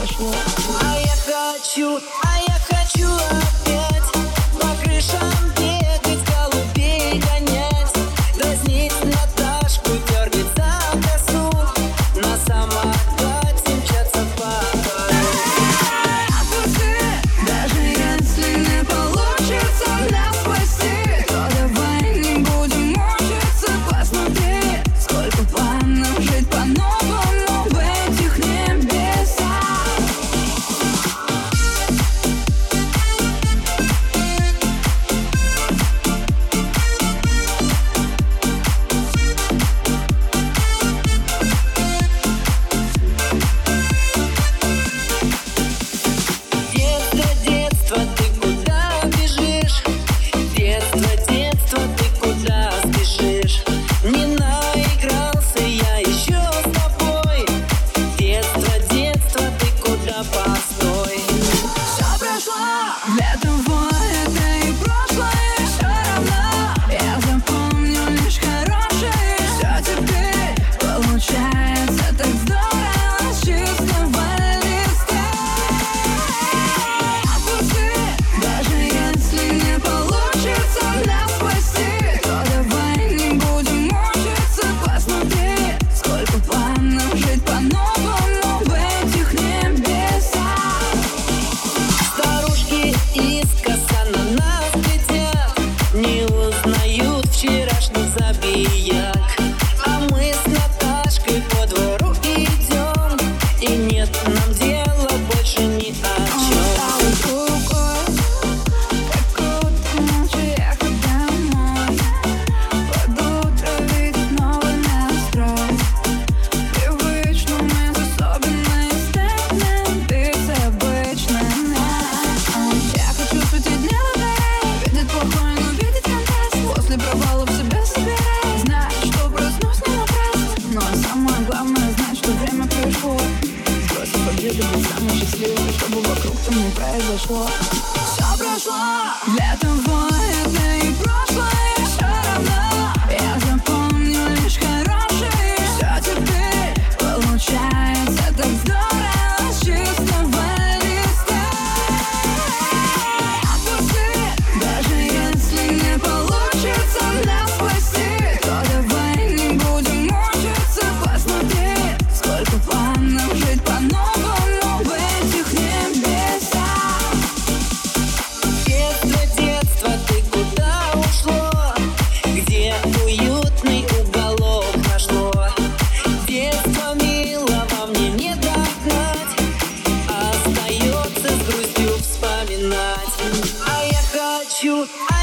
произошло. А я хочу опять по крышам бегать, голубей гонять, дразнить Наташку, дергать за косу, на самокате мчаться по двору. Отпусти, даже если не получится нас спасти, то давай не будем мучиться. Посмотри, сколько планов жить по-новому в этих небесах. Детство, ты куда бежишь? Детство, ты куда спешишь? Не наигрался я еще с тобой. Детство, ты куда постой? Все прошло, для того это и прошлое. Все равно я запомню лишь хорошее. Все теперь получается так здорово с чистого листа. Отпусти, даже если не получится нас спасти, то давай не будем мучиться. Посмотри, сколько планов жить по-новому в этих небесах. Старушки искоса на нас глядят, не узнают вчерашних забияк. А мы с Наташкой по двору идем, и нет нам дела больше ни о чем. Рукой, как круто молча ехать домой. Под утро видеть новый настрой. Привычно мы с особенной степенью быть обычным. Я хочу светить дня луной, видеть плохое, но видеть контраст. После провалов себя собирать, знать, что проснусь не напрасно. Но самое главное знать, что время пришло. Сбросив обиды, быть самой счастливой, чтобы вокруг там не произошло. Все прошло, для того это и прошлое. Все равно я запомню лишь хорошее. Все теперь получается так здорово с чистого листа. Отпусти, даже если не получится нас спасти, то давай не будем мучиться. Посмотри, сколько планов жить по-новому в этих небесах. Детство, ты куда ушло? Где уютный уголок нашло? Детство милого мне не догнать, остается с грустью вспоминать. А я хочу